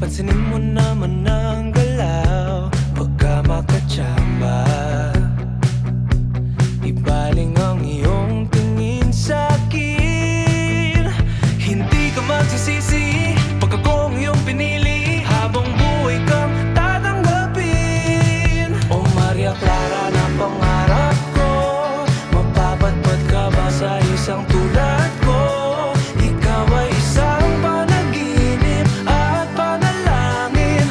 Pansinin mo naman ang galaw pagka makatsamba. Ibaling ang iyong tingin sa'kin. Hindi ka magsisisi pag ako ang iyong pinili. Habang buhay kang tatanggapin. O Maria Clara na pangarap ko, mapapatpat ka ba sa isang tulad ko? Ikaw ay isang panaginip at panalangin.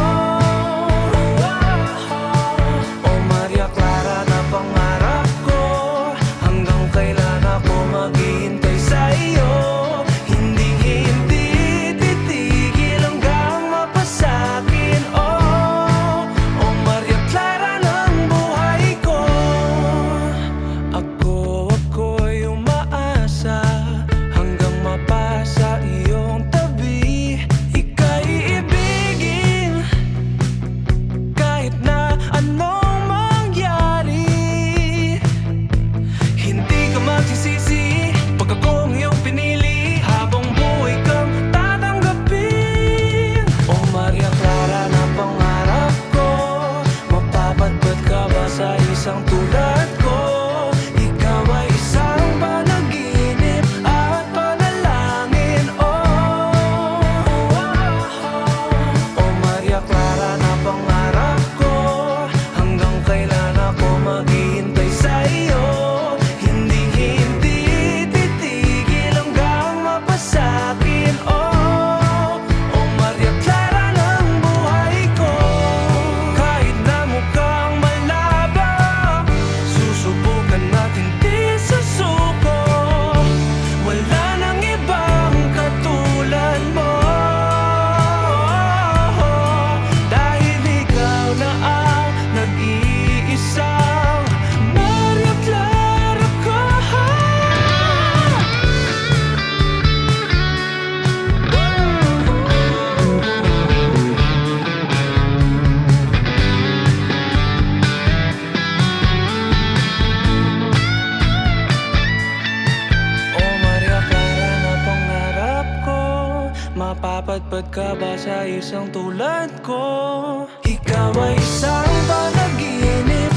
O Maria Clara na pangarap ko, hanggang kailan ako maghihintay sa iyo? Hindi titigil hanggang mapasakin. O Maria Clara ng buhay ko. Ako'y umaasa hanggang mapasa iyong tabi. Ika'y iibigin kahit na anong mangyari. Hindi ka magsisisi pag ako ang iyong pinili. Habang buhay kang tatanggapin. O Maria Clara na pangarap ko, mapapatpat ka ba sa isang tulad ko? Ikaw ay isang panaginip at panalangin. O Maria Clara na pangarap ko, hanggang kailan ako maghihintay sa iyo? Hindi titigil hanggang mapasakin. O Maria Clara ng buhay ko. Kahit na mukhang malabo, susubukan natin di susuko. Wala nang ibang katulad mo, dahil ikaw na ang nag-iisang Maria Clara ko. O Maria Clara na pangarap ko, mapapatpat ka ba sa isang tulad ko? Ikaw ay isang panaginip